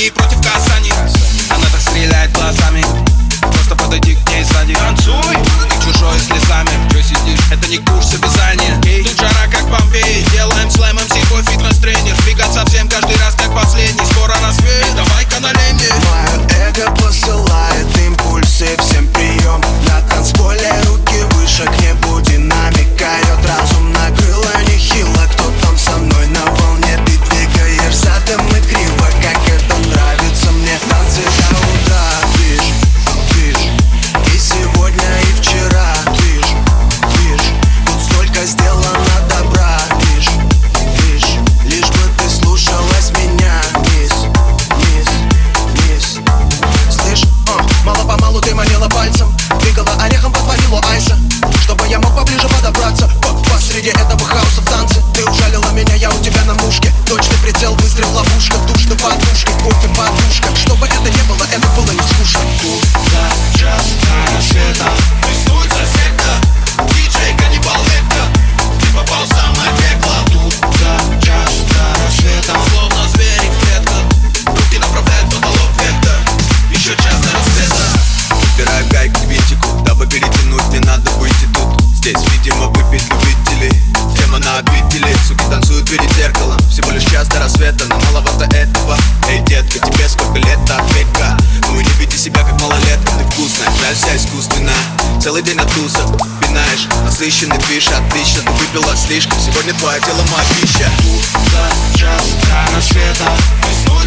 магии против касаний. Она так стреляет глазами, просто подойди к ней сзади. Танцуй, ты чужой слезами. Чё сидишь, это не курс обязания. Тут жара как Помпеи, делаем слэм МС, твой фитнес-тренер. Двигаться всем каждый раз как последний. Скоро рассвет, давай-ка налей мне. Мое эго посылает импульсы, всем прием. На танцполе руки выше, к небу динамикает. Разум накрыло нехило, кто там со мной на волне. Ты двигаешь задом и криво, как это нравится мне. Танцы до утра, движ, и сегодня, и вчера, движ, тут столько сделано добра. Лишь бы ты слушалась меня, мисс. Слышь, мало-помалу ты манила пальцем, двигала орехом по твоему айса, чтобы я мог поближе подобраться посреди этого хаоса в танце. Ты ужалила меня, я у тебя на мушке. Точный прицел, выстрел, ловушка. Душ на подушке, кофе, подушка. Чтобы это не было, это было не скучно. За час до рассвета рисует соседка, диджей каннибал ветка. Ты попал в самое пекло. Тут за час до рассвета, словно зверь в клетках. Руки направляют в потолок вектор. Еще час до рассвета. Подбираю гайку к винтику, дабы перетянуть, не надо выйти тут. Здесь, видимо, выпить любители. Тема на обители, суки танцуют перед зеркалом. Всего лишь час до рассвета, но маловато этого. Эй, детка, тебе сколько лет, ответь-ка. Ну и не веди себя как малолетка. Ты вкусная, жаль, вся искусственная. Целый день от туса, пинаешь. Насыщенный движ, отлично. Ты выпила слишком, сегодня твое тело моя пища. Тут за час до рассвета рисует